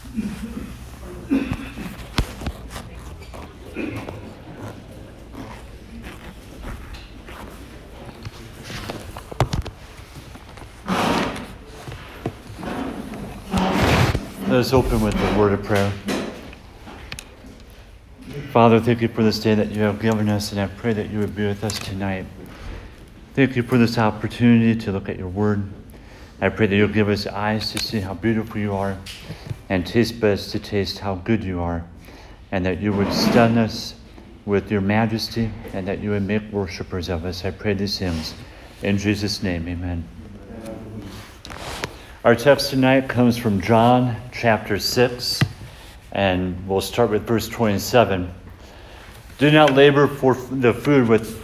Let us open with a word of prayer. Father, thank you for this day that you have given us, and I pray that you would be with us tonight. Thank you for this opportunity to look at your word. I pray that you'll give us eyes to see how beautiful you are, and taste buds to taste how good you are, and that you would stun us with your majesty, and that you would make worshipers of us. I pray these things in Jesus' name, amen. Our text tonight comes from John chapter 6, and we'll start with verse 27. Do not labor for the food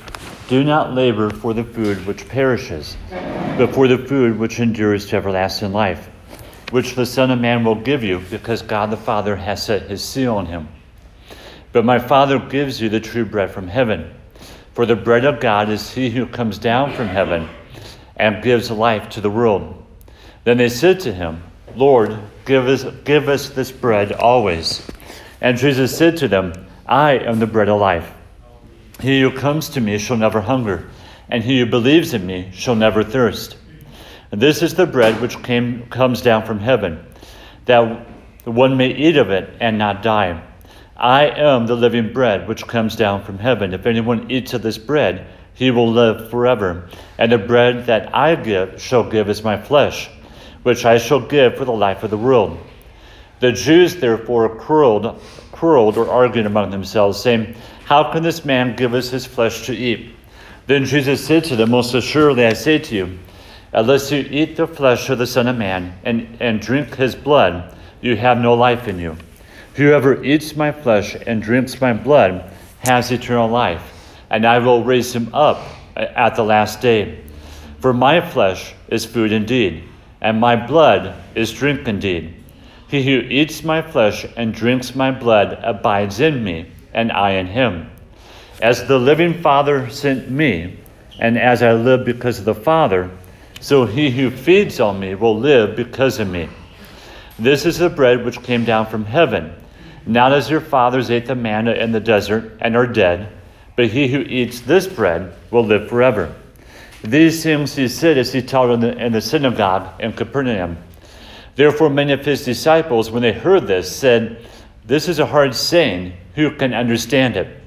which perishes, but for the food which endures to everlasting life, which the Son of Man will give you, because God the Father has set his seal on him. But my Father gives you the true bread from heaven, for the bread of God is he who comes down from heaven and gives life to the world. Then they said to him, Lord, give us this bread always. And Jesus said to them, I am the bread of life. He who comes to me shall never hunger, and he who believes in me shall never thirst. And this is the bread which comes down from heaven, that one may eat of it and not die. I am the living bread which comes down from heaven. If anyone eats of this bread, he will live forever. And the bread that I shall give is my flesh, which I shall give for the life of the world. The Jews therefore quarreled or argued among themselves, saying, How can this man give us his flesh to eat? Then Jesus said to them, Most assuredly I say to you, unless you eat the flesh of the Son of Man and drink his blood, you have no life in you. Whoever eats my flesh and drinks my blood has eternal life, and I will raise him up at the last day. For my flesh is food indeed, and my blood is drink indeed. He who eats my flesh and drinks my blood abides in me, and I in him. As the living Father sent me, and as I live because of the Father, so he who feeds on me will live because of me. This is the bread which came down from heaven, not as your fathers ate the manna in the desert and are dead, but he who eats this bread will live forever. These things he said as he taught in the synagogue in Capernaum. Therefore many of his disciples, when they heard this, said, This is a hard saying. Who can understand it?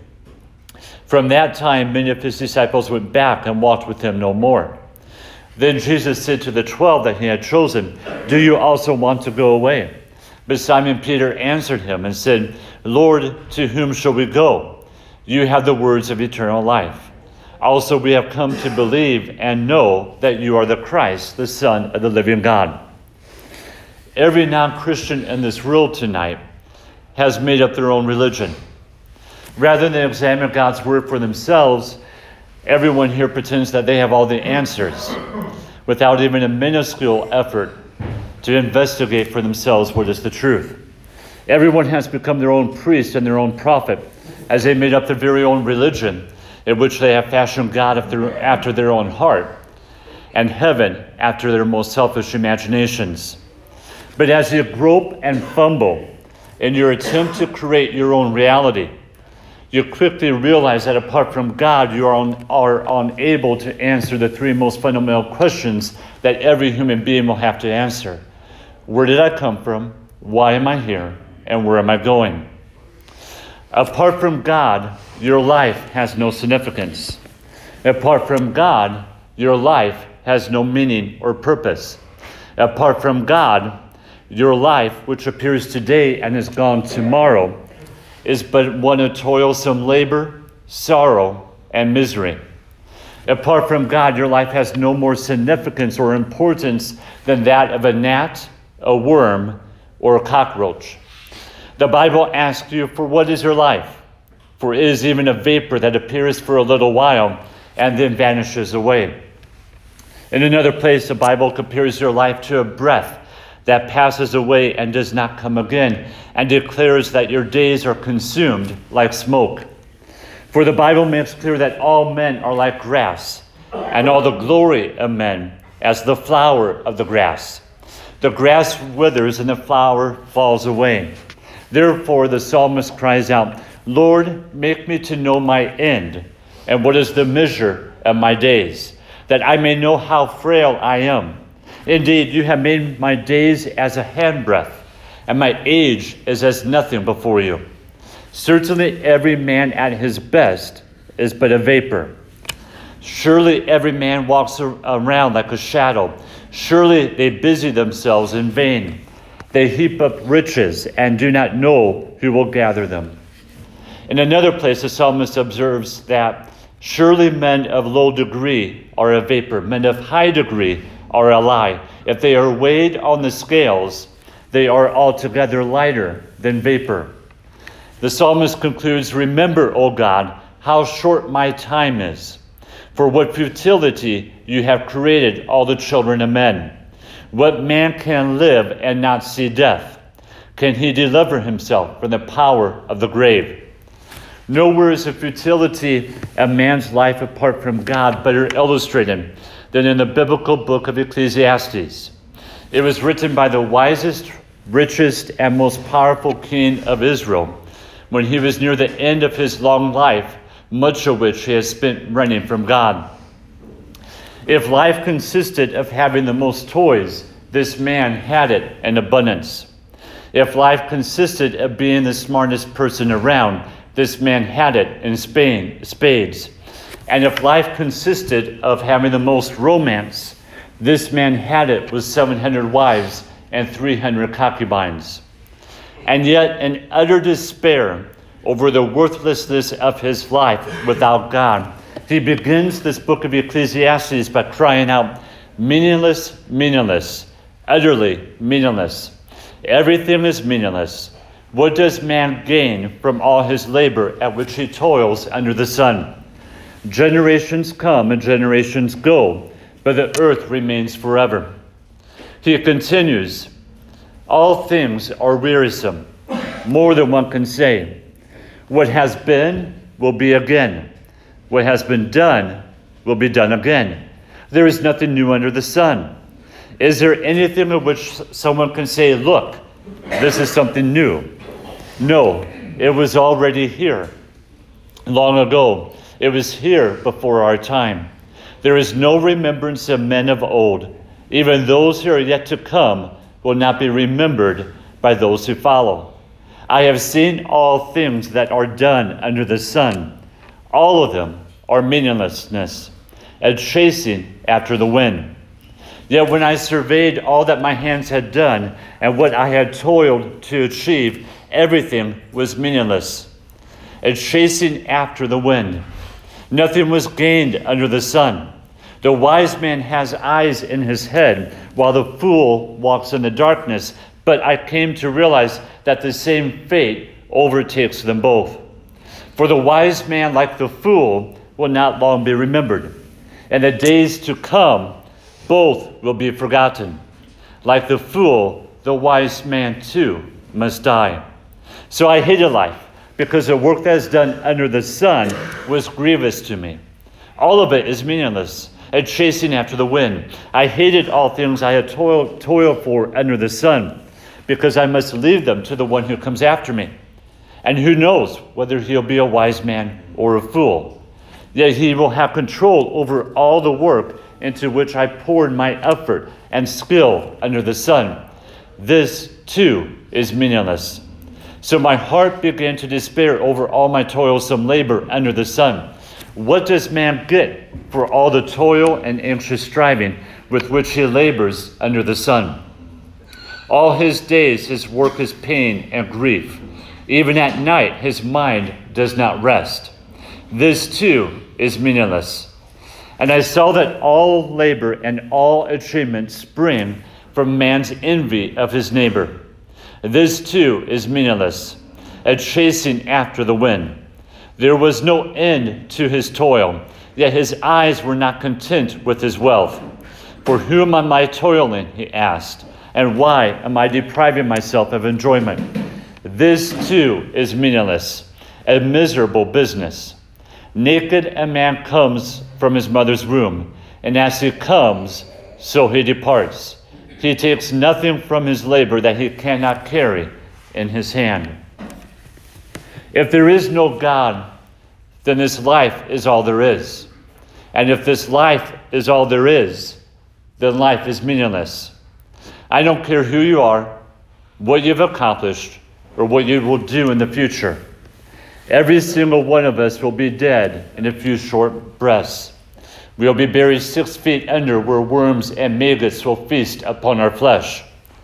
From that time many of his disciples went back and walked with him no more. Then Jesus said to the 12 that he had chosen, Do you also want to go away? But Simon Peter answered him and said, Lord, to whom shall we go? You have the words of eternal life. Also we have come to believe and know that you are the Christ, the Son of the living God. Every non-Christian in this world tonight has made up their own religion. Rather than examine God's word for themselves, everyone here pretends that they have all the answers, without even a minuscule effort to investigate for themselves what is the truth. Everyone has become their own priest and their own prophet, as they made up their very own religion, in which they have fashioned God after their own heart, and heaven after their most selfish imaginations. But as you grope and fumble in your attempt to create your own reality, you quickly realize that apart from God, you are unable to answer the three most fundamental questions that every human being will have to answer. Where did I come from? Why am I here? And where am I going? Apart from God, your life has no significance. Apart from God, your life has no meaning or purpose. Apart from God, your life, which appears today and is gone tomorrow, is but one of toilsome labor, sorrow, and misery. Apart from God, your life has no more significance or importance than that of a gnat, a worm, or a cockroach. The Bible asks you, for what is your life? For it is even a vapor that appears for a little while and then vanishes away. In another place, the Bible compares your life to a breath that passes away and does not come again, and declares that your days are consumed like smoke. For the Bible makes clear that all men are like grass, and all the glory of men as the flower of the grass. The grass withers and the flower falls away. Therefore the psalmist cries out, Lord, make me to know my end, and what is the measure of my days, that I may know how frail I am. Indeed, you have made my days as a handbreadth, and my age is as nothing before you. Certainly every man at his best is but a vapor. Surely every man walks around like a shadow. Surely they busy themselves in vain. They heap up riches and do not know who will gather them. In another place, the psalmist observes that surely men of low degree are a vapor. Men of high degree are a lie. If they are weighed on the scales, they are altogether lighter than vapor. The psalmist concludes, remember, O God, how short my time is. For what futility you have created all the children of men. What man can live and not see death? Can he deliver himself from the power of the grave? Nowhere is the futility of man's life apart from God better illustrated than in the biblical book of Ecclesiastes. It was written by the wisest, richest, and most powerful king of Israel when he was near the end of his long life, much of which he has spent running from God. If life consisted of having the most toys, this man had it in abundance. If life consisted of being the smartest person around, this man had it in spades. And if life consisted of having the most romance, this man had it with 700 wives and 300 concubines. And yet, in utter despair over the worthlessness of his life without God, he begins this book of Ecclesiastes by crying out, meaningless, meaningless, utterly meaningless. Everything is meaningless. What does man gain from all his labor at which he toils under the sun? Generations come and generations go, but the earth remains forever. He continues, all things are wearisome, more than one can say. What has been will be again. What has been done will be done again. There is nothing new under the sun. Is there anything of which someone can say, look, this is something new? No, it was already here. Long ago, it was here before our time. There is no remembrance of men of old. Even those who are yet to come will not be remembered by those who follow. I have seen all things that are done under the sun. All of them are meaninglessness, a chasing after the wind. Yet when I surveyed all that my hands had done and what I had toiled to achieve, everything was meaningless, a chasing after the wind. Nothing was gained under the sun. The wise man has eyes in his head, while the fool walks in the darkness. But I came to realize that the same fate overtakes them both. For the wise man, like the fool, will not long be remembered. In the days to come, both will be forgotten. Like the fool, the wise man too must die. So I hated life, because the work that is done under the sun was grievous to me. All of it is meaningless, a chasing after the wind. I hated all things I had toiled for under the sun, because I must leave them to the one who comes after me. And who knows whether he'll be a wise man or a fool. Yet he will have control over all the work into which I poured my effort and skill under the sun. This, too, is meaningless. So my heart began to despair over all my toilsome labor under the sun. What does man get for all the toil and anxious striving with which he labors under the sun? All his days his work is pain and grief. Even at night his mind does not rest. This too is meaningless. And I saw that all labor and all achievement spring from man's envy of his neighbor. This too is meaningless, a chasing after the wind. There was no end to his toil, yet his eyes were not content with his wealth. For whom am I toiling, he asked, and why am I depriving myself of enjoyment? This too is meaningless, a miserable business. Naked a man comes from his mother's womb, and as he comes, so he departs. He takes nothing from his labor that he cannot carry in his hand. If there is no God, then this life is all there is. And if this life is all there is, then life is meaningless. I don't care who you are, what you've accomplished, or what you will do in the future. Every single one of us will be dead in a few short breaths. We will be buried 6 feet under, where worms and maggots will feast upon our flesh.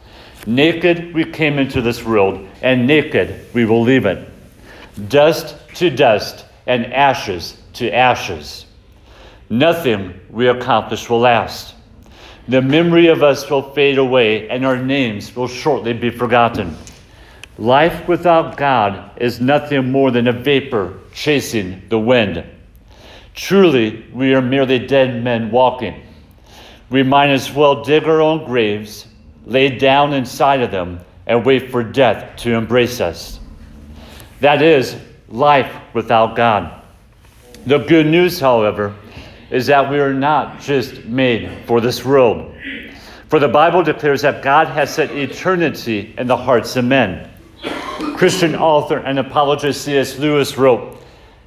Naked we came into this world, and naked we will leave it. Dust to dust, and ashes to ashes. Nothing we accomplish will last. The memory of us will fade away, and our names will shortly be forgotten. Life without God is nothing more than a vapor chasing the wind. Truly, we are merely dead men walking. We might as well dig our own graves, lay down inside of them, and wait for death to embrace us. That is life without God. The good news, however, is that we are not just made for this world. For the Bible declares that God has set eternity in the hearts of men. Christian author and apologist C.S. Lewis wrote,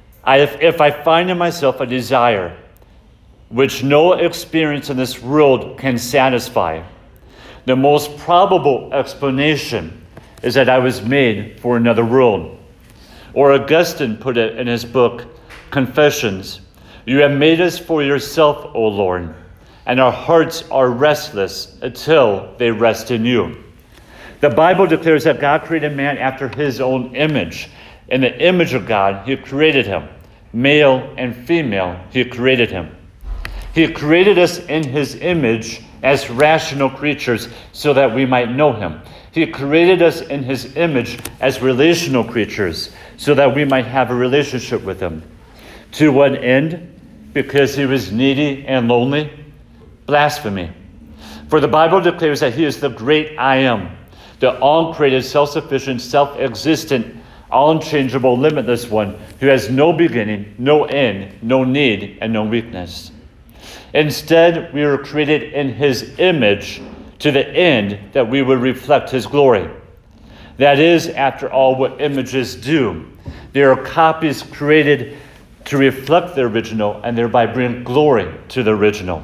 If I find in myself a desire which no experience in this world can satisfy, the most probable explanation is that I was made for another world. Or Augustine put it in his book, Confessions, "You have made us for yourself, O Lord, and our hearts are restless until they rest in you." The Bible declares that God created man after his own image. In the image of God, he created him. Male and female, he created him. He created us in his image as rational creatures so that we might know him. He created us in his image as relational creatures so that we might have a relationship with him. To what end? Because he was needy and lonely? Blasphemy. For the Bible declares that he is the great I am, the uncreated, self-sufficient, self-existent, unchangeable, limitless one who has no beginning, no end, no need, and no weakness. Instead, we were created in his image to the end that we would reflect his glory. That is, after all, what images do. They are copies created to reflect the original and thereby bring glory to the original.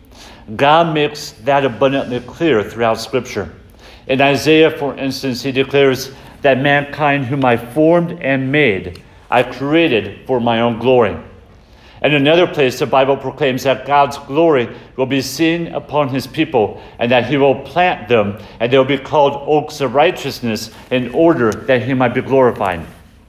God makes that abundantly clear throughout Scripture. In Isaiah, for instance, he declares that mankind whom I formed and made, I created for my own glory. In another place, the Bible proclaims that God's glory will be seen upon his people and that he will plant them and they will be called oaks of righteousness in order that he might be glorified.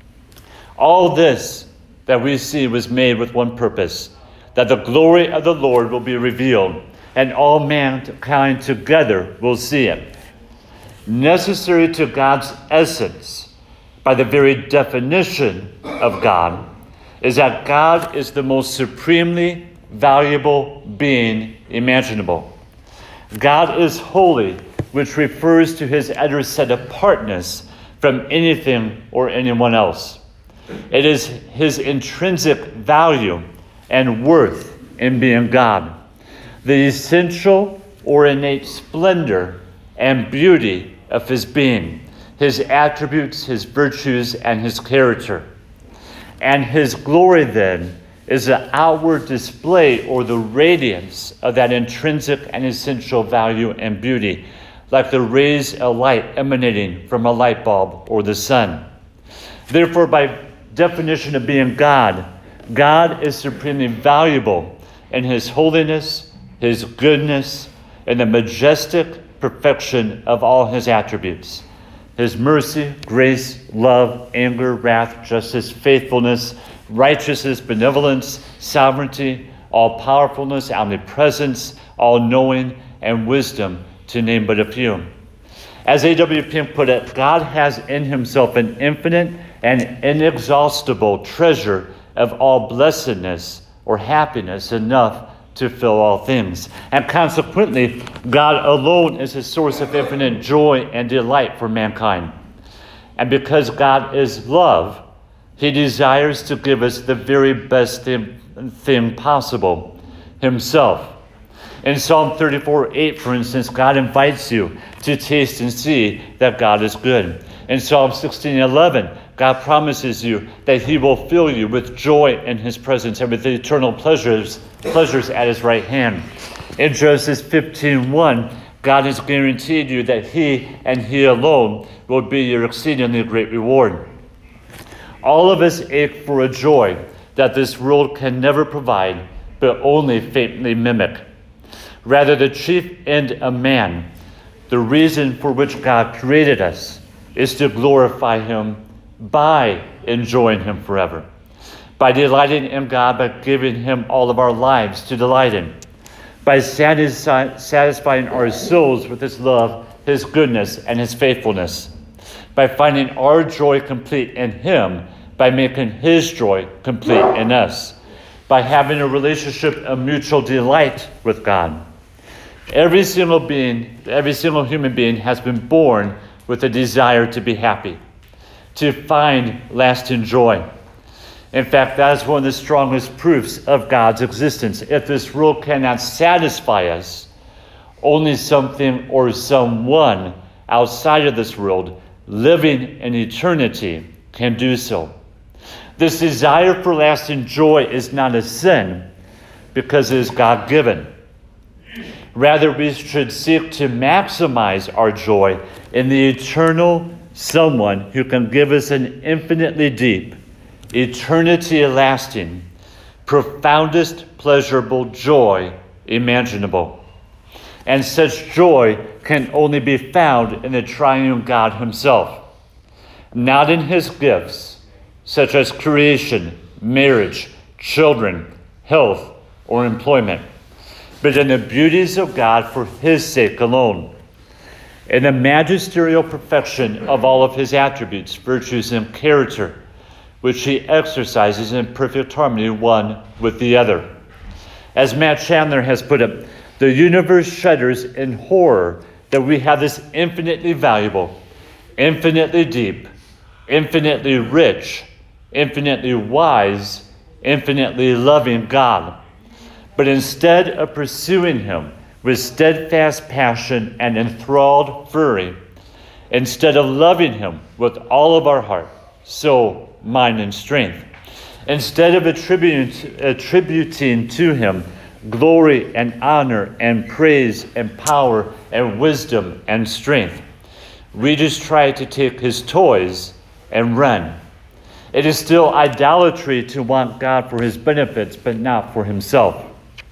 All this that we see was made with one purpose, that the glory of the Lord will be revealed and all mankind together will see it. Necessary to God's essence, by the very definition of God, is that God is the most supremely valuable being imaginable. God is holy, which refers to his utter set-apartness from anything or anyone else. It is his intrinsic value and worth in being God, the essential or innate splendor and beauty of his being, his attributes, his virtues, and his character. And his glory, then, is the outward display or the radiance of that intrinsic and essential value and beauty, like the rays of light emanating from a light bulb or the sun. Therefore, by definition of being God, God is supremely valuable in his holiness, his goodness, and the majestic perfection of all his attributes. His mercy, grace, love, anger, wrath, justice, faithfulness, righteousness, benevolence, sovereignty, all-powerfulness, omnipresence, all-knowing, and wisdom, to name but a few. As A.W. Pink put it, God has in himself an infinite and inexhaustible treasure of all blessedness or happiness enough to fill all things. And consequently, God alone is a source of infinite joy and delight for mankind. And because God is love, he desires to give us the very best thing possible, himself. In Psalm 34:8, for instance, God invites you to taste and see that God is good. In Psalm 16:11, God promises you that he will fill you with joy in his presence and with eternal pleasures at his right hand. In Genesis 15:1, God has guaranteed you that he and he alone will be your exceedingly great reward. All of us ache for a joy that this world can never provide, but only faintly mimic. Rather, the chief end of man, the reason for which God created us, is to glorify him by enjoying him forever, by delighting in God, by giving him all of our lives to delight in, by satisfying our souls with his love, his goodness, and his faithfulness, by finding our joy complete in him, by making his joy complete in us, by having a relationship of mutual delight with God. Every single human being has been born with a desire to be happy, to find lasting joy. In fact, that is one of the strongest proofs of God's existence. If this world cannot satisfy us, only something or someone outside of this world, living in eternity, can do so. This desire for lasting joy is not a sin because it is God-given. Rather, we should seek to maximize our joy in the eternal someone who can give us an infinitely deep, eternity-lasting, profoundest pleasurable joy imaginable. And such joy can only be found in the triune God himself, not in his gifts, such as creation, marriage, children, health, or employment, but in the beauties of God for his sake alone, in the magisterial perfection of all of his attributes, virtues, and character, which he exercises in perfect harmony one with the other. As Matt Chandler has put it, the universe shudders in horror that we have this infinitely valuable, infinitely deep, infinitely rich, infinitely wise, infinitely loving God. But instead of pursuing him with steadfast passion and enthralled fury, instead of loving him with all of our heart, soul, mind, and strength, instead of attributing to him glory and honor and praise and power and wisdom and strength, we just try to take his toys and run. It is still idolatry to want God for his benefits, but not for himself.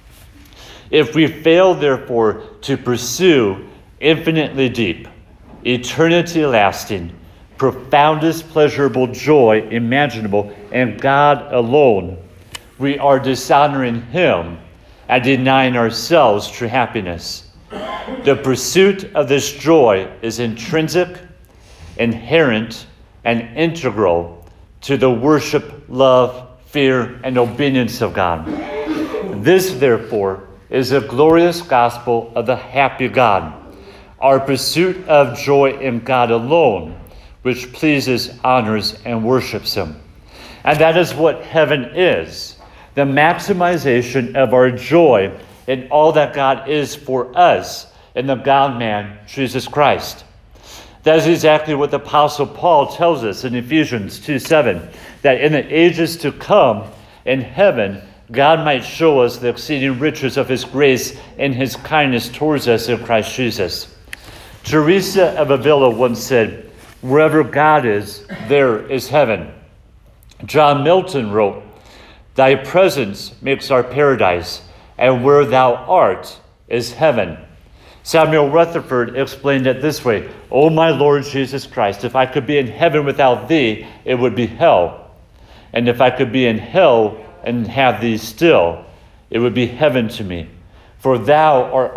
If we fail, therefore, to pursue infinitely deep, eternity-lasting, profoundest pleasurable joy imaginable in God alone, we are dishonoring him and denying ourselves true happiness. The pursuit of this joy is intrinsic, inherent, and integral to the worship, love, fear, and obedience of God. This, therefore, is a glorious gospel of the happy God, our pursuit of joy in God alone, which pleases, honors, and worships him. And that is what heaven is, the maximization of our joy in all that God is for us in the God-man, Jesus Christ. That is exactly what the Apostle Paul tells us in Ephesians 2:7, that in the ages to come in heaven, God might show us the exceeding riches of his grace and his kindness towards us in Christ Jesus. Teresa of Avila once said, "Wherever God is, there is heaven." John Milton wrote, "Thy presence makes our paradise, and where thou art is heaven." Samuel Rutherford explained it this way, "O my Lord Jesus Christ, if I could be in heaven without thee, it would be hell. And if I could be in hell and have thee still, it would be heaven to me. For thou art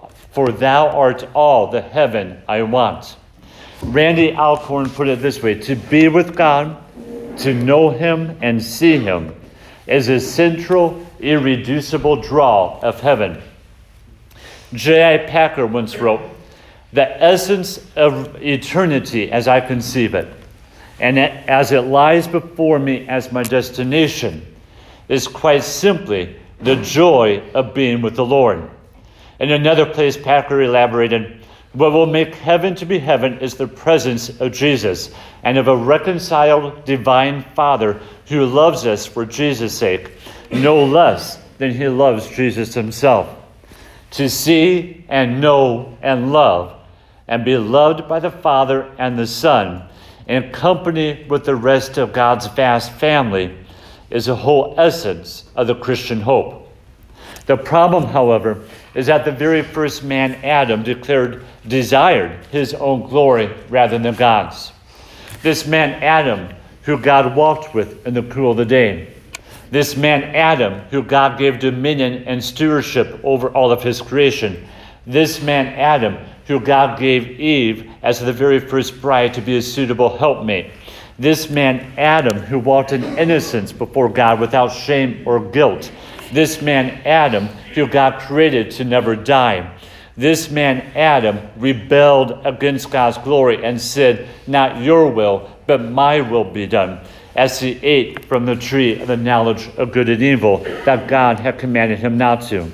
all the heaven I want." Randy Alcorn put it this way, "To be with God, to know him and see him, is a central, irreducible draw of heaven." J.I. Packer once wrote, "The essence of eternity as I conceive it, and as it lies before me as my destination, is quite simply the joy of being with the Lord. In another place, Packer elaborated, what will make heaven to be heaven is the presence of Jesus and of a reconciled divine Father who loves us for Jesus' sake, no less than he loves Jesus himself. To see and know and love and be loved by the Father and the Son in company with the rest of God's vast family is the whole essence of the Christian hope. The problem, however, is that the very first man, Adam, desired his own glory rather than God's. This man, Adam, who God walked with in the cool of the day. This man, Adam, who God gave dominion and stewardship over all of his creation. This man, Adam, who God gave Eve as the very first bride to be a suitable helpmate. This man, Adam, who walked in innocence before God without shame or guilt. This man, Adam, who God created to never die. This man, Adam, rebelled against God's glory and said, not your will, but my will be done, as he ate from the tree of the knowledge of good and evil that God had commanded him not to.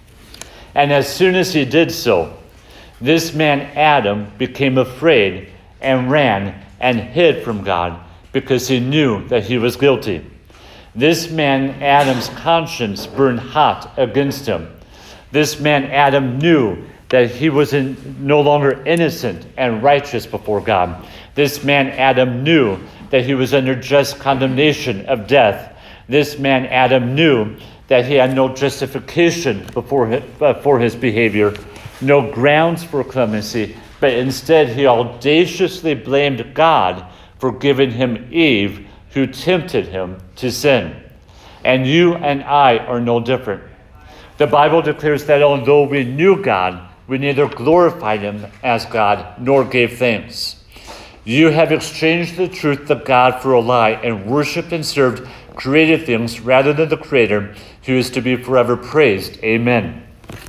And as soon as he did so, this man, Adam, became afraid and ran and hid from God because he knew that he was guilty. This man, Adam's conscience burned hot against him. This man, Adam, knew that he was no longer innocent and righteous before God. This man, Adam, knew that he was under just condemnation of death. This man, Adam, knew that he had no justification for his behavior, no grounds for clemency, but instead he audaciously blamed God for giving him Eve, who tempted him to sin. And you and I are no different. The Bible declares that although we knew God, we neither glorified him as God nor gave thanks. You have exchanged the truth of God for a lie and worshipped and served created things rather than the Creator, who is to be forever praised. Amen.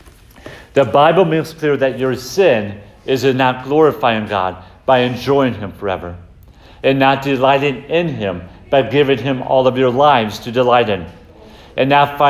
The Bible makes clear that your sin is in not glorifying God by enjoying him forever, and not delighting in him by giving him all of your lives to delight in, and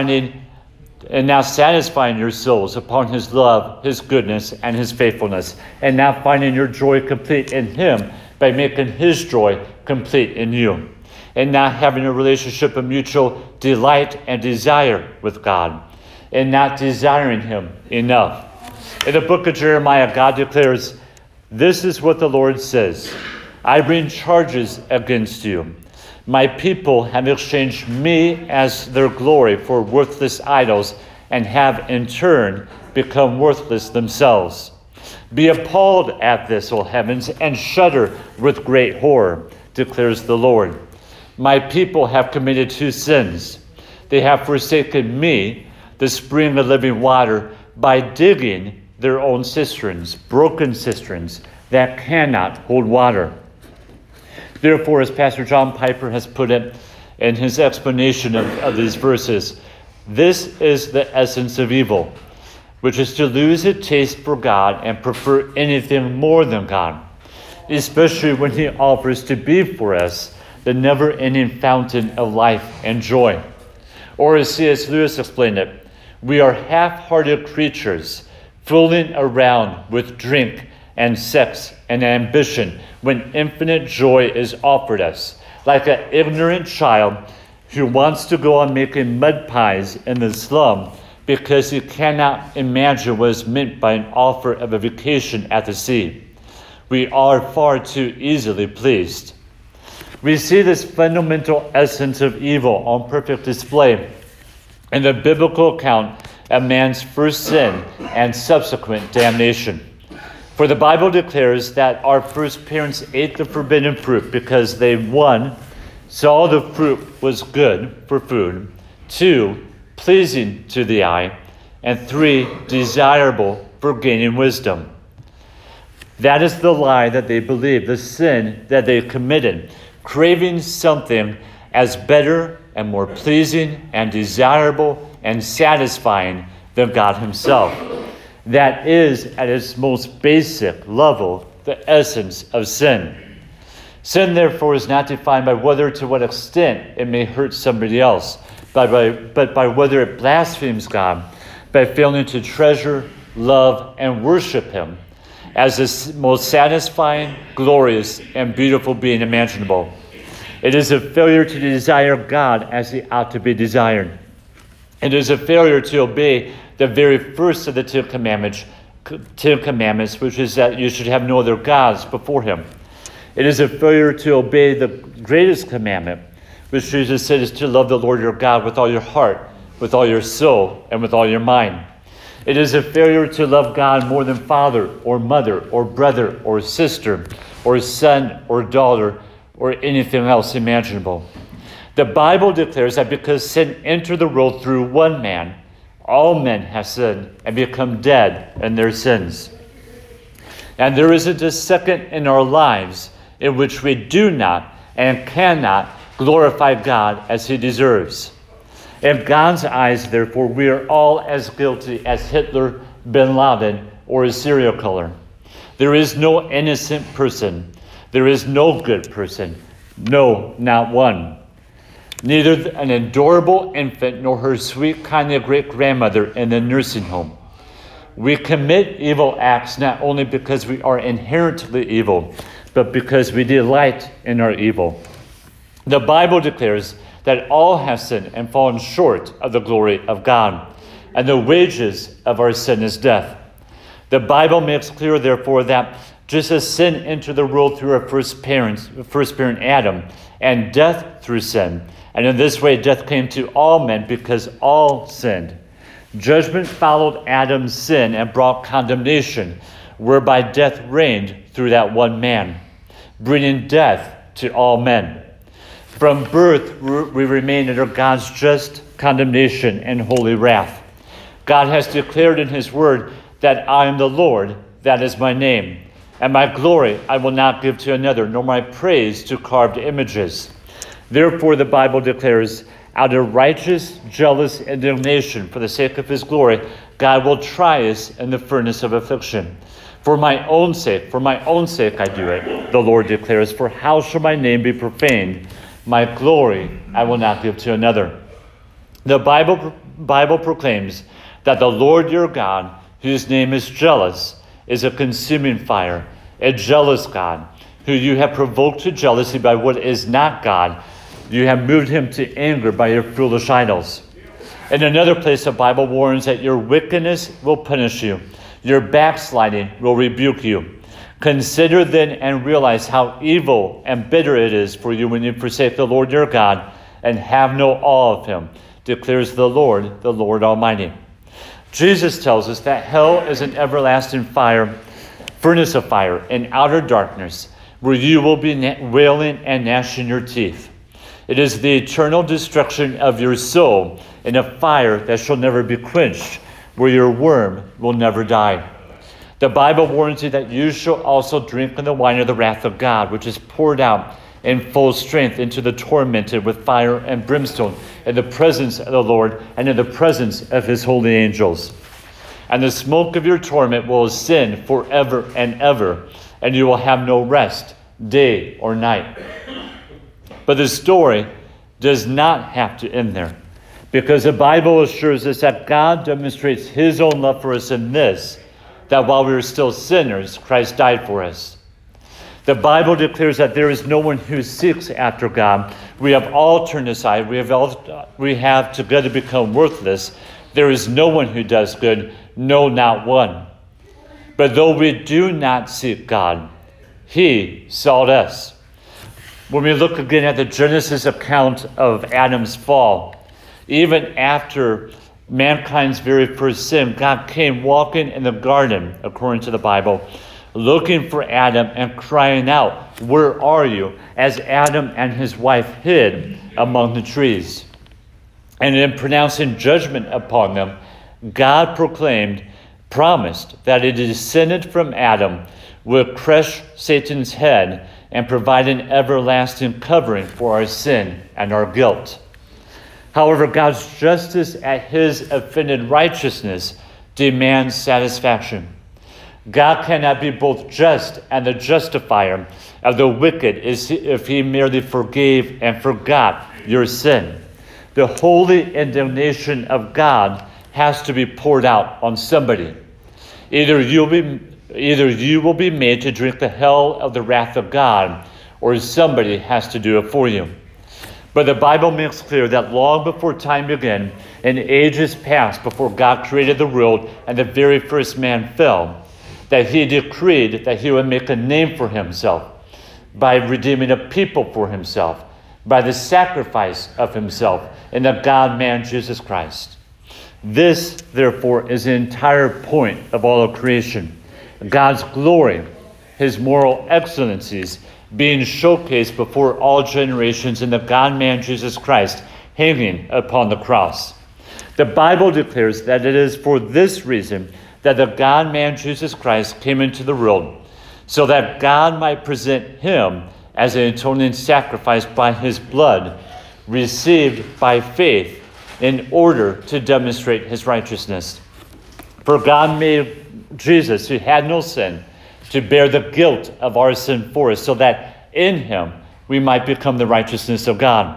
now satisfying your souls upon his love, his goodness, and his faithfulness, and now finding your joy complete in him by making his joy complete in you, and not having a relationship of mutual delight and desire with God, and not desiring him enough. In the book of Jeremiah, God declares, this is what the Lord says, I bring charges against you. My people have exchanged me as their glory for worthless idols and have in turn become worthless themselves. Be appalled at this, O heavens, and shudder with great horror, declares the Lord. My people have committed two sins. They have forsaken me, the spring of living water, by digging their own cisterns, broken cisterns that cannot hold water. Therefore, as Pastor John Piper has put it in his explanation of these verses, this is the essence of evil, which is to lose a taste for God and prefer anything more than God, especially when he offers to be for us the never-ending fountain of life and joy. Or as C.S. Lewis explained it, we are half-hearted creatures fooling around with drink and sex and ambition when infinite joy is offered us, like an ignorant child who wants to go on making mud pies in the slum because he cannot imagine what is meant by an offer of a vacation at the sea. We are far too easily pleased. We see this fundamental essence of evil on perfect display in the biblical account of man's first sin and subsequent damnation. For the Bible declares that our first parents ate the forbidden fruit because they, 1, saw the fruit was good for food, 2, pleasing to the eye, and 3, desirable for gaining wisdom. That is the lie that they believed, the sin that they committed, craving something as better and more pleasing and desirable and satisfying than God himself. That is, at its most basic level, the essence of sin. Sin, therefore, is not defined by whether to what extent it may hurt somebody else, but by whether it blasphemes God by failing to treasure, love, and worship him as the most satisfying, glorious, and beautiful being imaginable. It is a failure to desire God as he ought to be desired. It is a failure to obey the very first of the Ten Commandments, which is that you should have no other gods before him. It is a failure to obey the greatest commandment, which Jesus said is to love the Lord your God with all your heart, with all your soul, and with all your mind. It is a failure to love God more than father or mother or brother or sister or son or daughter or anything else imaginable. The Bible declares that because sin entered the world through one man, all men have sinned and become dead in their sins. And there isn't a second in our lives in which we do not and cannot glorify God as he deserves. In God's eyes, therefore, we are all as guilty as Hitler, Bin Laden, or a serial killer. There is no innocent person. There is no good person. No, not one. Neither an adorable infant nor her sweet, kindly great-grandmother in the nursing home. We commit evil acts not only because we are inherently evil, but because we delight in our evil. The Bible declares that all have sinned and fallen short of the glory of God, and the wages of our sin is death. The Bible makes clear, therefore, that just as sin entered the world through our first parent Adam, and death through sin, and in this way death came to all men because all sinned. Judgment followed Adam's sin and brought condemnation, whereby death reigned through that one man, bringing death to all men. From birth, we remain under God's just condemnation and holy wrath. God has declared in his word that I am the Lord, that is my name. And my glory I will not give to another, nor my praise to carved images. Therefore, the Bible declares, out of righteous, jealous indignation for the sake of his glory, God will try us in the furnace of affliction. For my own sake I do it, the Lord declares, for how shall my name be profaned? My glory I will not give to another. The Bible proclaims that the Lord your God, whose name is jealous, is a consuming fire, a jealous God, who you have provoked to jealousy by what is not God. You have moved him to anger by your foolish idols. In another place, the Bible warns that your wickedness will punish you. Your backsliding will rebuke you. Consider then and realize how evil and bitter it is for you when you forsake the Lord your God and have no awe of him, declares the Lord Almighty. Jesus tells us that hell is an everlasting furnace of fire in outer darkness, where you will be wailing and gnashing your teeth. It is the eternal destruction of your soul in a fire that shall never be quenched, where your worm will never die. The Bible warns you that you shall also drink in the wine of the wrath of God, which is poured out in full strength into the tormented with fire and brimstone in the presence of the Lord and in the presence of his holy angels. And the smoke of your torment will ascend forever and ever, and you will have no rest, day or night. But the story does not have to end there, because the Bible assures us that God demonstrates his own love for us in this, that while we were still sinners, Christ died for us. The Bible declares that there is no one who seeks after God. We have all turned aside. We have together become worthless. There is no one who does good, no, not one. But though we do not seek God, he sought us. When we look again at the Genesis account of Adam's fall, even after mankind's very first sin, God came walking in the garden, according to the Bible, looking for Adam and crying out, "Where are you?" as Adam and his wife hid among the trees. And in pronouncing judgment upon them, God promised that a descendant from Adam would crush Satan's head and provide an everlasting covering for our sin and our guilt. However, God's justice at his offended righteousness demands satisfaction. God cannot be both just and the justifier of the wicked if he merely forgave and forgot your sin. The holy indignation of God has to be poured out on somebody. Either you will be made to drink the hell of the wrath of God, or somebody has to do it for you. But the Bible makes clear that long before time began, and ages past before God created the world and the very first man fell, that he decreed that he would make a name for himself by redeeming a people for himself, by the sacrifice of himself in the God-man Jesus Christ. This, therefore, is the entire point of all of creation. God's glory, his moral excellencies, being showcased before all generations in the God-man Jesus Christ hanging upon the cross. The Bible declares that it is for this reason that the God-man Jesus Christ came into the world, so that God might present him as an atoning sacrifice by his blood, received by faith, in order to demonstrate his righteousness. For God made Jesus, who had no sin, to bear the guilt of our sin for us, so that in him we might become the righteousness of God.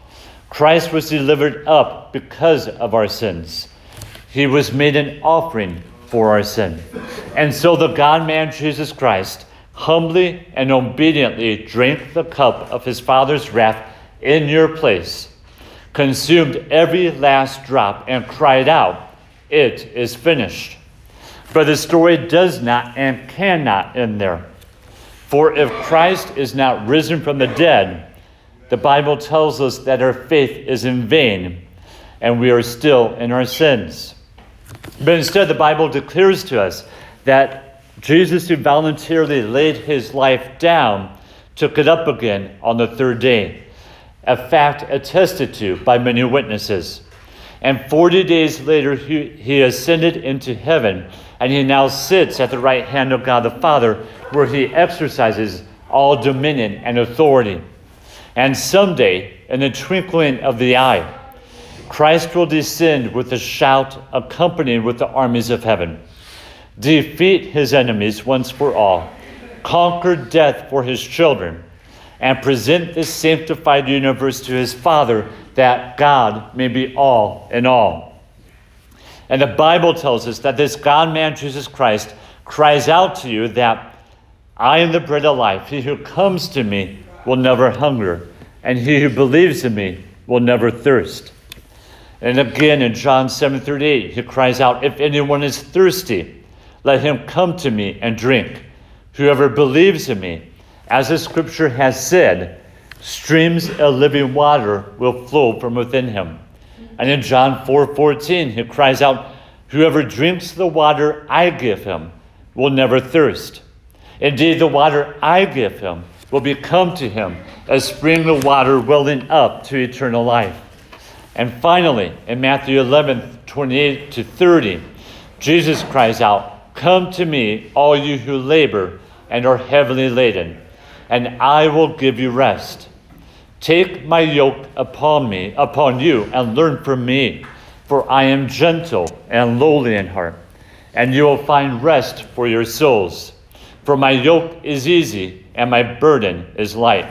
Christ was delivered up because of our sins. He was made an offering for our sin. And so the God-man Jesus Christ humbly and obediently drank the cup of his Father's wrath in your place, consumed every last drop, and cried out, "It is finished." But the story does not and cannot end there. For if Christ is not risen from the dead, the Bible tells us that our faith is in vain and we are still in our sins. But instead, the Bible declares to us that Jesus, who voluntarily laid his life down, took it up again on the third day, a fact attested to by many witnesses. And 40 days later, he ascended into heaven, and he now sits at the right hand of God the Father, where he exercises all dominion and authority. And someday, in the twinkling of the eye, Christ will descend with a shout, accompanied with the armies of heaven, defeat his enemies once for all, conquer death for his children, and present this sanctified universe to his Father, that God may be all in all. And the Bible tells us that this God-man, Jesus Christ, cries out to you that I am the bread of life. He who comes to me will never hunger, and he who believes in me will never thirst. And again in John 7:38, he cries out, if anyone is thirsty, let him come to me and drink. Whoever believes in me, as the scripture has said, streams of living water will flow from within him. And in John 4:14, he cries out, whoever drinks the water I give him will never thirst. Indeed, the water I give him will become to him a spring of water welling up to eternal life. And finally, in Matthew 11:28-30, Jesus cries out, come to me, all you who labor and are heavily laden, and I will give you rest. Take my yoke upon you, and learn from me, for I am gentle and lowly in heart, and you will find rest for your souls. For my yoke is easy, and my burden is light.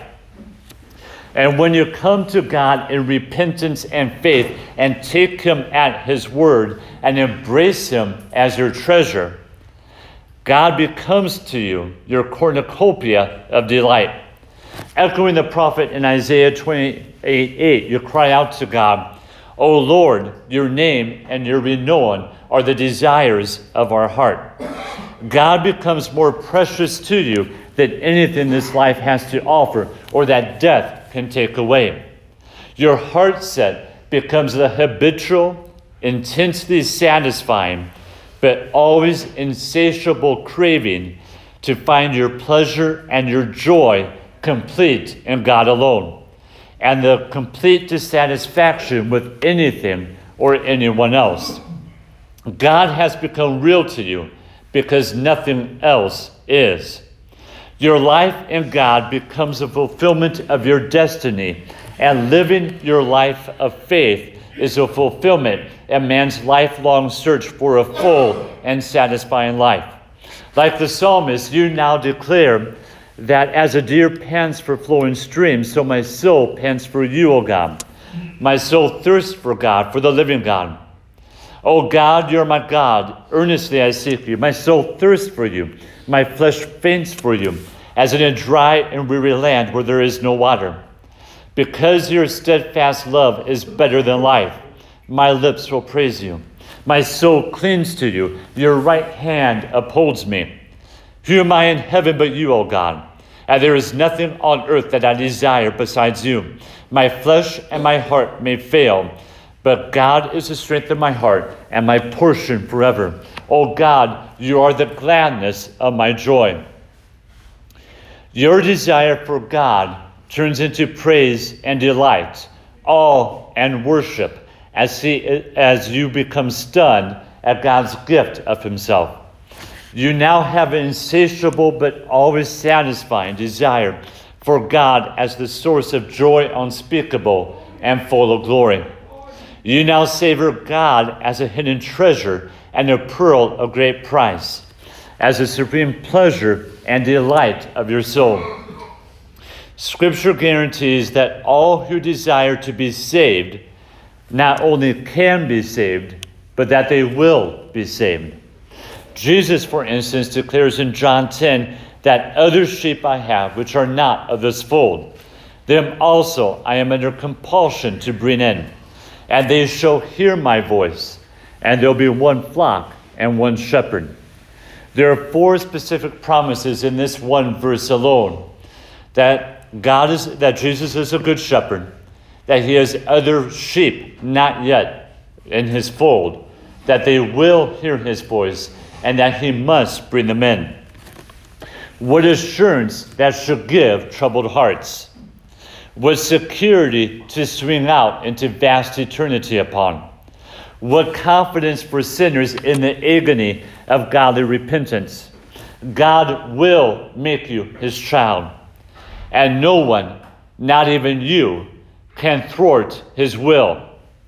And when you come to God in repentance and faith, and take him at his word, and embrace him as your treasure, God becomes to you your cornucopia of delight. Echoing the prophet in Isaiah 28:8, you cry out to God, O Lord, your name and your renown are the desires of our heart. God becomes more precious to you than anything this life has to offer or that death can take away. Your heart set becomes the habitual, intensely satisfying, but always insatiable craving to find your pleasure and your joy complete in God alone, and the complete dissatisfaction with anything or anyone else. God has become real to you because nothing else is. Your life in God becomes a fulfillment of your destiny, and living your life of faith is a fulfillment in man's lifelong search for a full and satisfying life. Like the psalmist, you now declare that as a deer pants for flowing streams, so my soul pants for you, O God. My soul thirsts for God, for the living God. O God, you are my God. Earnestly I seek you. My soul thirsts for you. My flesh faints for you, as in a dry and weary land where there is no water. Because your steadfast love is better than life, my lips will praise you. My soul clings to you. Your right hand upholds me. Who am I in heaven but you, O God? And there is nothing on earth that I desire besides you. My flesh and my heart may fail, but God is the strength of my heart and my portion forever. O God, you are the gladness of my joy. Your desire for God turns into praise and delight, awe and worship, as you become stunned at God's gift of himself. You now have an insatiable but always satisfying desire for God as the source of joy unspeakable and full of glory. You now savor God as a hidden treasure and a pearl of great price, as a supreme pleasure and delight of your soul. Scripture guarantees that all who desire to be saved not only can be saved, but that they will be saved. Jesus, for instance, declares in John 10 that other sheep I have which are not of this fold, them also I am under compulsion to bring in, and they shall hear my voice, and there'll be one flock and one shepherd. There are 4 specific promises in this one verse alone: that Jesus is a good shepherd, that he has other sheep not yet in his fold, that they will hear his voice, and that he must bring them in. What assurance that should give troubled hearts. What security to swing out into vast eternity upon. What confidence for sinners in the agony of godly repentance. God will make you his child, and no one, not even you, can thwart his will.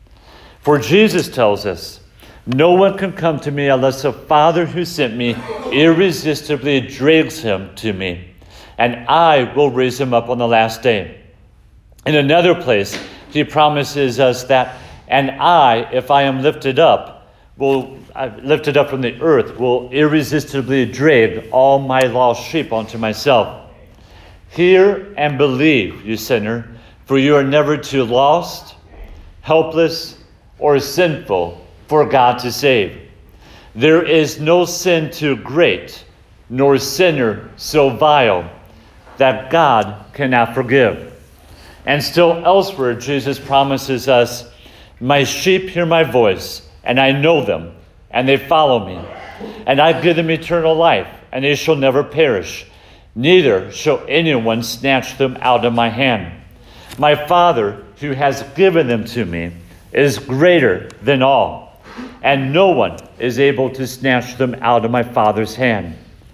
For Jesus tells us, no one can come to me unless the Father who sent me irresistibly drags him to me, and I will raise him up on the last day. In another place, he promises us that, and I, if I am lifted up from the earth, will irresistibly drag all my lost sheep onto myself. Hear and believe, you sinner, for you are never too lost, helpless, or sinful for God to save. There is no sin too great, nor sinner so vile, that God cannot forgive. And still elsewhere, Jesus promises us, my sheep hear my voice, and I know them, and they follow me. And I give them eternal life, and they shall never perish. Neither shall anyone snatch them out of my hand. My Father, who has given them to me, is greater than all, and no one is able to snatch them out of my Father's hand.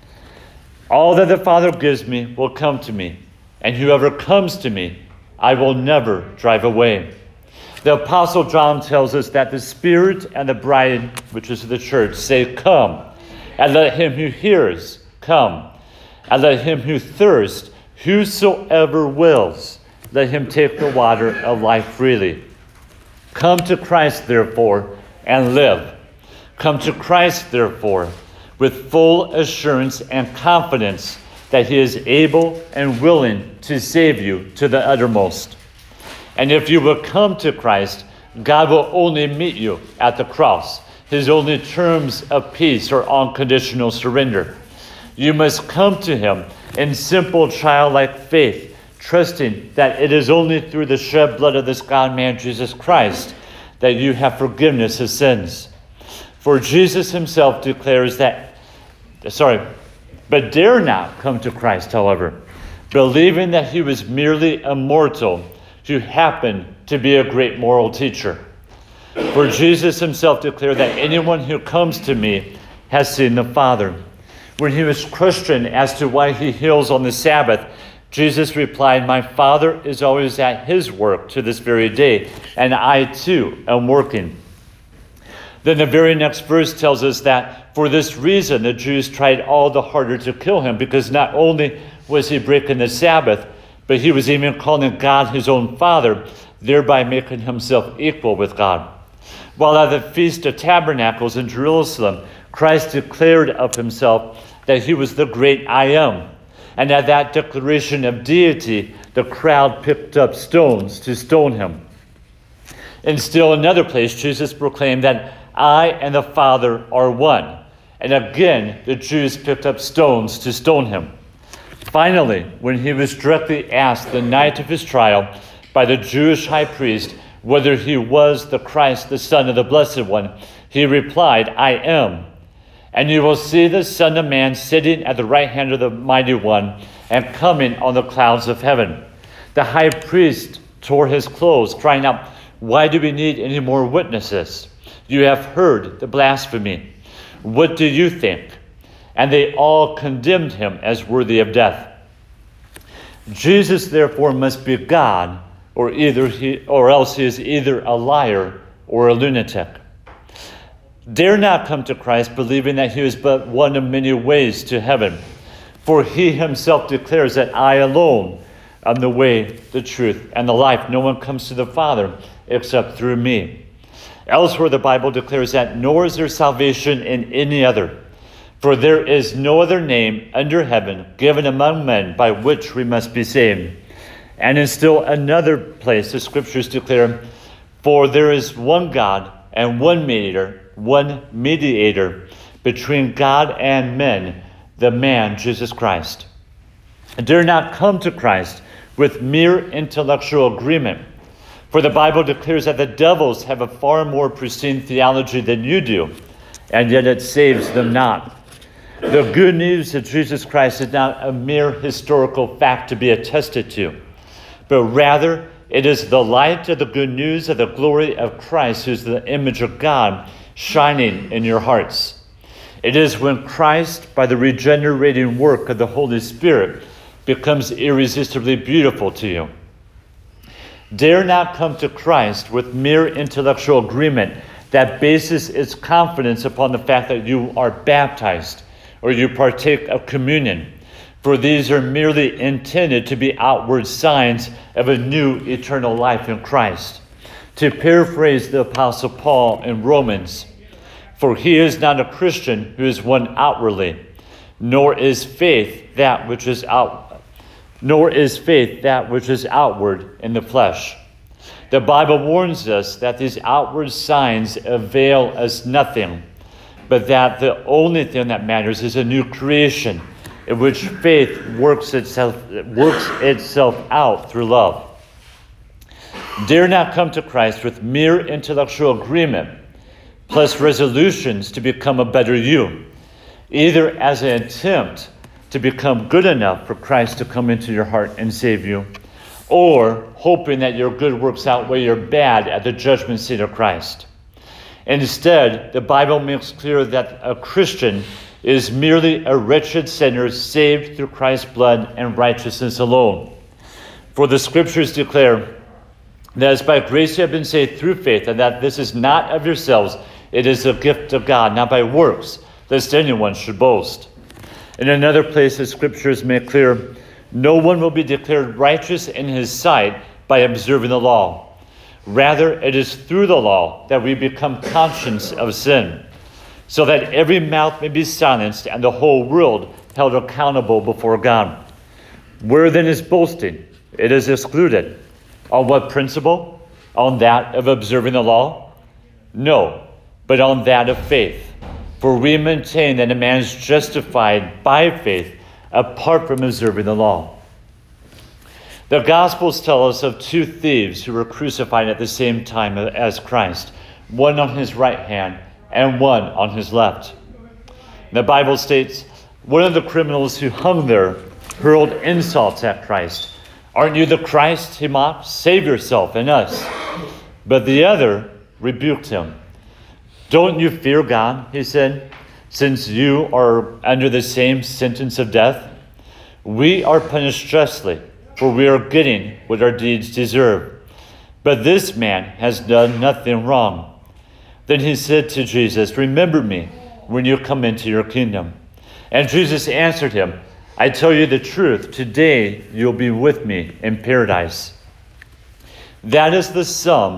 All that the Father gives me will come to me, and whoever comes to me, I will never drive away. The Apostle John tells us that the Spirit and the bride, which is the church, say, come, and let him who hears come, and let him who thirsts, whosoever wills, let him take the water of life freely. Come to Christ, therefore, and live. Come to Christ, therefore, with full assurance and confidence that he is able and willing to save you to the uttermost. And if you will come to Christ, God will only meet you at the cross. His only terms of peace are unconditional surrender. You must come to him in simple childlike faith, trusting that it is only through the shed blood of this God-man, Jesus Christ, that you have forgiveness of sins. For Jesus himself declares but dare not come to Christ, however, believing that he was merely a mortal who happened to be a great moral teacher. For Jesus himself declared that anyone who comes to me has seen the Father. When he was questioned as to why he heals on the Sabbath, Jesus replied, my Father is always at his work to this very day, and I too am working. Then the very next verse tells us that for this reason the Jews tried all the harder to kill him, because not only was he breaking the Sabbath, but he was even calling God his own Father, thereby making himself equal with God. While at the Feast of Tabernacles in Jerusalem, Christ declared of himself that he was the great I Am. And at that declaration of deity, the crowd picked up stones to stone him. In still another place, Jesus proclaimed that I and the Father are one. And again, the Jews picked up stones to stone him. Finally, when he was directly asked the night of his trial by the Jewish high priest whether he was the Christ, the Son of the Blessed One, he replied, I am. And you will see the Son of Man sitting at the right hand of the Mighty One and coming on the clouds of heaven. The high priest tore his clothes, crying out, why do we need any more witnesses? You have heard the blasphemy. What do you think? And they all condemned him as worthy of death. Jesus therefore must be God, or else he is either a liar or a lunatic. Dare not come to Christ believing that he is but one of many ways to heaven, for he himself declares that I alone am the way, the truth, and the life. No one comes to the Father except through me. Elsewhere, the Bible declares that nor is there salvation in any other, for there is no other name under heaven given among men by which we must be saved. And in still another place, the scriptures declare, for there is one God and one mediator between God and men, the man Jesus Christ. And dare not come to Christ with mere intellectual agreement, for the Bible declares that the devils have a far more pristine theology than you do, and yet it saves them not. The good news of Jesus Christ is not a mere historical fact to be attested to, but rather it is the light of the good news of the glory of Christ, who is the image of God, shining in your hearts. It is when Christ, by the regenerating work of the Holy Spirit, becomes irresistibly beautiful to you. Dare not come to Christ with mere intellectual agreement that bases its confidence upon the fact that you are baptized or you partake of communion, for these are merely intended to be outward signs of a new eternal life in Christ. To paraphrase the Apostle Paul in Romans, for he is not a Christian who is one outwardly, nor is faith that which is outward in the flesh. The Bible warns us that these outward signs avail us nothing, but that the only thing that matters is a new creation in which faith works itself out through love. Dare not come to Christ with mere intellectual agreement, plus resolutions to become a better you, either as an attempt to become good enough for Christ to come into your heart and save you, or hoping that your good works outweigh your bad at the judgment seat of Christ. Instead, the Bible makes clear that a Christian is merely a wretched sinner saved through Christ's blood and righteousness alone. For the scriptures declare that it's by grace you have been saved through faith, and that this is not of yourselves, it is a gift of God, not by works, lest anyone should boast. In another place, the scriptures make clear, no one will be declared righteous in his sight by observing the law. Rather, it is through the law that we become conscious of sin, so that every mouth may be silenced and the whole world held accountable before God. Where then is boasting? It is excluded. On what principle? On that of observing the law? No, but on that of faith. For we maintain that a man is justified by faith apart from observing the law. The Gospels tell us of two thieves who were crucified at the same time as Christ, one on his right hand and one on his left. The Bible states, one of the criminals who hung there hurled insults at Christ. Aren't you the Christ, he mocked? Save yourself and us. But the other rebuked him. Don't you fear God, he said, since you are under the same sentence of death? We are punished justly, for we are getting what our deeds deserve. But this man has done nothing wrong. Then he said to Jesus, remember me when you come into your kingdom. And Jesus answered him, I tell you the truth, today you'll be with me in paradise. That is the sum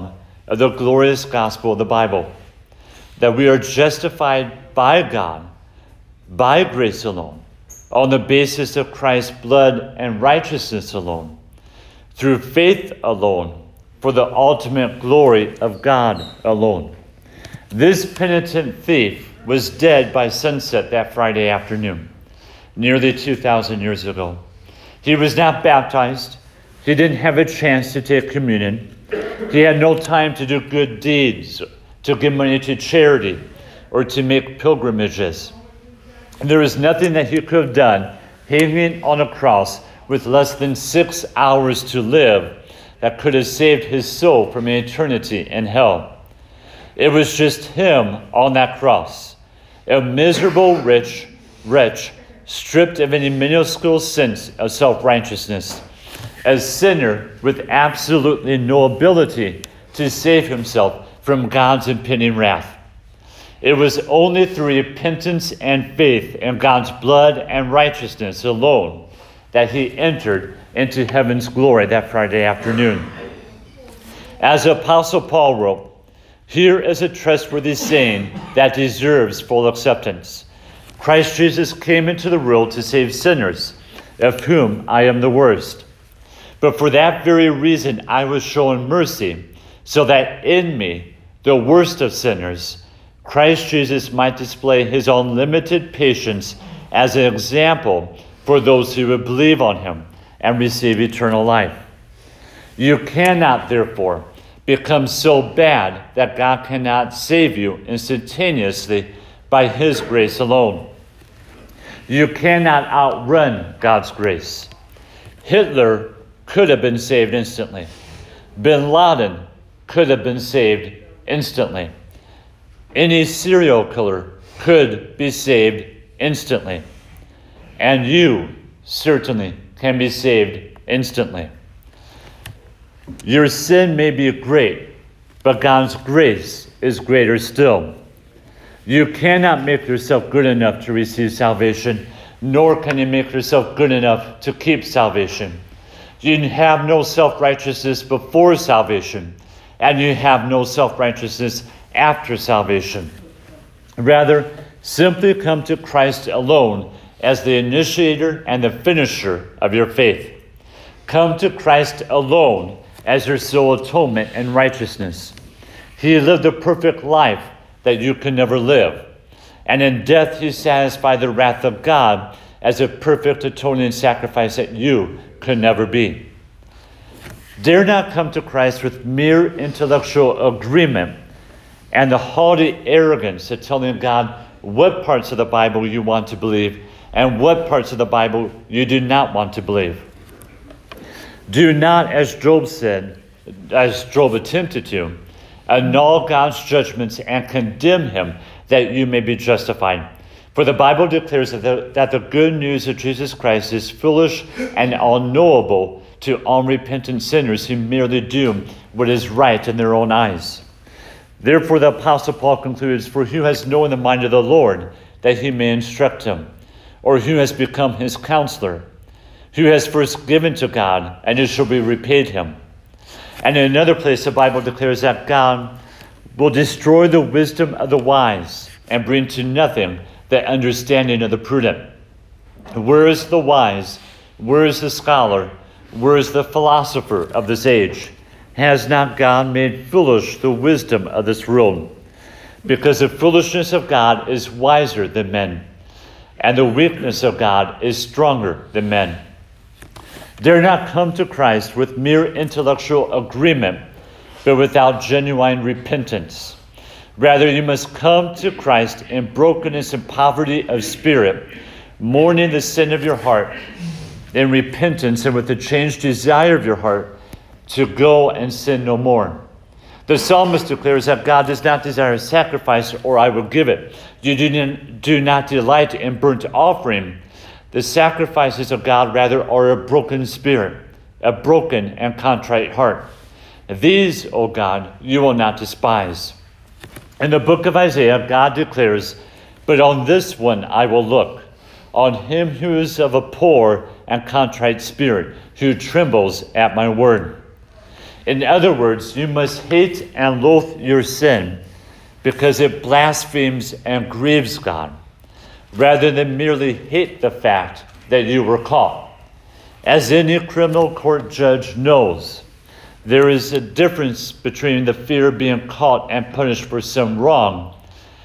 of the glorious gospel of the Bible, that we are justified by God, by grace alone, on the basis of Christ's blood and righteousness alone, through faith alone, for the ultimate glory of God alone. This penitent thief was dead by sunset that Friday afternoon, nearly 2,000 years ago. He was not baptized. He didn't have a chance to take communion. He had no time to do good deeds, to give money to charity, or to make pilgrimages. And there was nothing that he could have done hanging on a cross with less than 6 hours to live that could have saved his soul from an eternity in hell. It was just him on that cross, a miserable wretch, stripped of any minuscule sense of self-righteousness, a sinner with absolutely no ability to save himself from God's impending wrath. It was only through repentance and faith in God's blood and righteousness alone that he entered into heaven's glory that Friday afternoon. As Apostle Paul wrote, "Here is a trustworthy saying that deserves full acceptance. Christ Jesus came into the world to save sinners, of whom I am the worst. But for that very reason I was shown mercy, so that in me, the worst of sinners, Christ Jesus might display his unlimited patience as an example for those who would believe on him and receive eternal life. You cannot, therefore, become so bad that God cannot save you instantaneously by his grace alone. You cannot outrun God's grace. Hitler could have been saved instantly. Bin Laden could have been saved instantly. Any serial killer could be saved instantly. And you certainly can be saved instantly. Your sin may be great, but God's grace is greater still. You cannot make yourself good enough to receive salvation, nor can you make yourself good enough to keep salvation. You have no self-righteousness before salvation, and you have no self-righteousness after salvation. Rather, simply come to Christ alone as the initiator and the finisher of your faith. Come to Christ alone as your sole atonement and righteousness. He lived a perfect life that you can never live. And in death he satisfied the wrath of God as a perfect atoning sacrifice that you could never be. Dare not come to Christ with mere intellectual agreement and the haughty arrogance of telling God what parts of the Bible you want to believe and what parts of the Bible you do not want to believe. Do not, as Job attempted to, annul God's judgments and condemn him that you may be justified. For the Bible declares that the good news of Jesus Christ is foolish and unknowable to unrepentant sinners who merely do what is right in their own eyes. Therefore the Apostle Paul concludes, "For who has known the mind of the Lord, that he may instruct him? Or who has become his counselor? Who has first given to God, and it shall be repaid him?" And in another place, the Bible declares that God will destroy the wisdom of the wise and bring to nothing the understanding of the prudent. Where is the wise? Where is the scholar? Where is the philosopher of this age? Has not God made foolish the wisdom of this world? Because the foolishness of God is wiser than men, and the weakness of God is stronger than men. Dare not come to Christ with mere intellectual agreement, but without genuine repentance. Rather, you must come to Christ in brokenness and poverty of spirit, mourning the sin of your heart, in repentance and with the changed desire of your heart to go and sin no more. The psalmist declares that God does not desire sacrifice, or I will give it. You do not delight in burnt offering. The sacrifices of God rather are a broken spirit, a broken and contrite heart. These, O God, you will not despise. In the book of Isaiah, God declares, "But on this one I will look, on him who is of a poor and contrite spirit, who trembles at my word." In other words, you must hate and loathe your sin because it blasphemes and grieves God, rather than merely hate the fact that you were caught. As any criminal court judge knows, there is a difference between the fear of being caught and punished for some wrong,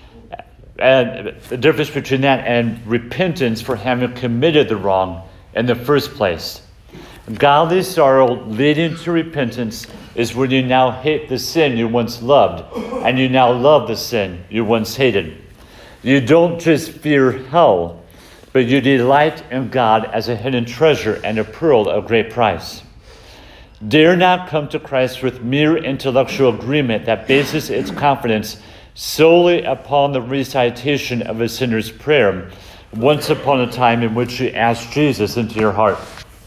and the difference between that and repentance for having committed the wrong in the first place. Godly sorrow leading to repentance is when you now hate the sin you once loved, and you now love the sin you once hated. You don't just fear hell, but you delight in God as a hidden treasure and a pearl of great price. Dare not come to Christ with mere intellectual agreement that bases its confidence solely upon the recitation of a sinner's prayer, once upon a time in which you asked Jesus into your heart.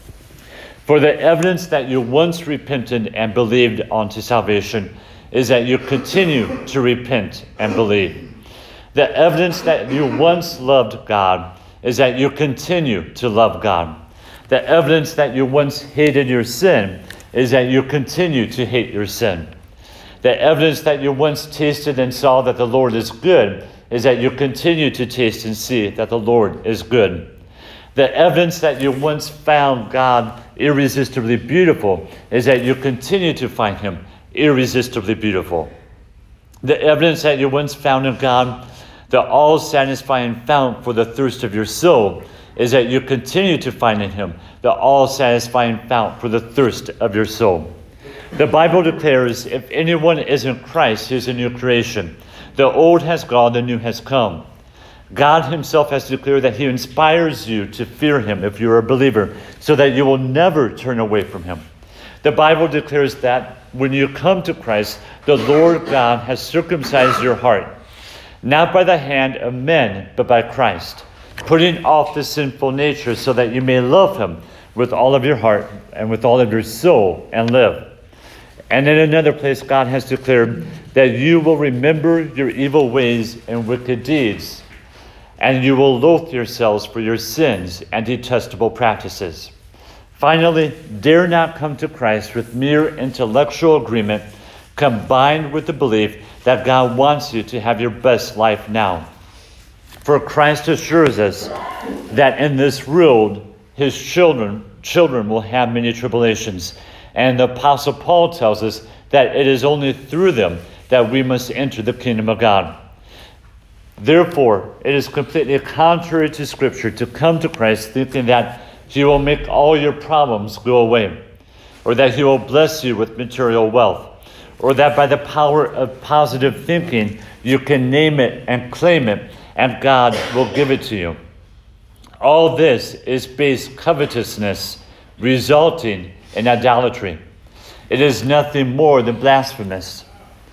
For the evidence that you once repented and believed unto salvation is that you continue to repent and believe. The evidence that you once loved God is that you continue to love God. The evidence that you once hated your sin is that you continue to hate your sin. The evidence that you once tasted and saw that the Lord is good is that you continue to taste and see that the Lord is good. The evidence that you once found God irresistibly beautiful is that you continue to find him irresistibly beautiful. The evidence that you once found in God, the all-satisfying fount for the thirst of your soul, is that you continue to find in him the all-satisfying fount for the thirst of your soul. The Bible declares, if anyone is in Christ, he is a new creation. The old has gone, the new has come. God himself has declared that he inspires you to fear him if you're a believer, so that you will never turn away from him. The Bible declares that when you come to Christ, the Lord God has circumcised your heart, not by the hand of men, but by Christ, putting off the sinful nature so that you may love him with all of your heart and with all of your soul and live. And in another place, God has declared that you will remember your evil ways and wicked deeds, and you will loathe yourselves for your sins and detestable practices. Finally, dare not come to Christ with mere intellectual agreement combined with the belief that God wants you to have your best life now. For Christ assures us that in this world, his children will have many tribulations. And the Apostle Paul tells us that it is only through them that we must enter the kingdom of God. Therefore, it is completely contrary to Scripture to come to Christ thinking that he will make all your problems go away, or that he will bless you with material wealth, or that by the power of positive thinking you can name it and claim it, and God will give it to you. All this is base covetousness, resulting in idolatry. It is nothing more than blasphemous.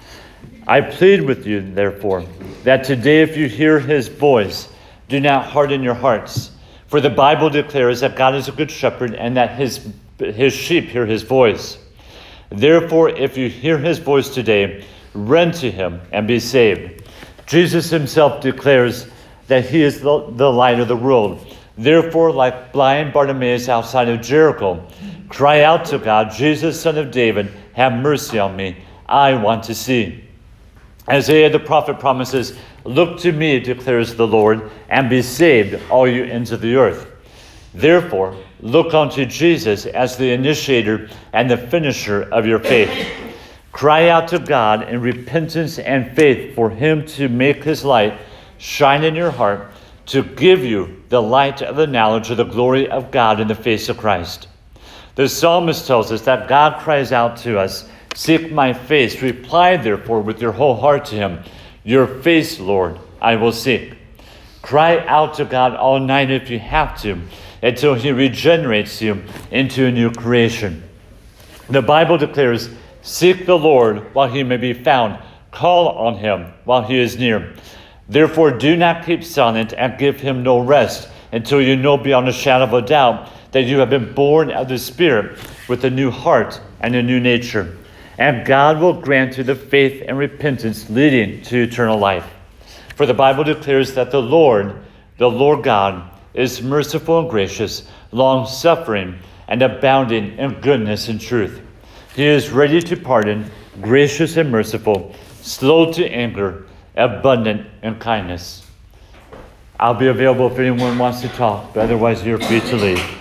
I plead with you, therefore, that today if you hear his voice, do not harden your hearts. For the Bible declares that God is a good shepherd and that his sheep hear his voice. Therefore, if you hear his voice today, run to him and be saved. Jesus himself declares that he is the light of the world. Therefore, like blind Bartimaeus outside of Jericho, cry out to God, Jesus, Son of David, have mercy on me. I want to see. Isaiah the prophet promises, look to me, declares the Lord, and be saved, all you ends of the earth. Therefore, look unto Jesus as the initiator and the finisher of your faith. Cry out to God in repentance and faith for him to make his light shine in your heart, to give you the light of the knowledge of the glory of God in the face of Christ. The psalmist tells us that God cries out to us, seek my face. Reply, therefore, with your whole heart to him. Your face, Lord, I will seek. Cry out to God all night if you have to, until he regenerates you into a new creation. The Bible declares, seek the Lord while he may be found. Call on him while he is near. Therefore, do not keep silent and give him no rest until you know beyond a shadow of a doubt that you have been born of the Spirit with a new heart and a new nature. And God will grant you the faith and repentance leading to eternal life. For the Bible declares that the Lord God, is merciful and gracious, long-suffering, and abounding in goodness and truth. He is ready to pardon, gracious and merciful, slow to anger, abundant in kindness. I'll be available if anyone wants to talk, but otherwise you're free to leave.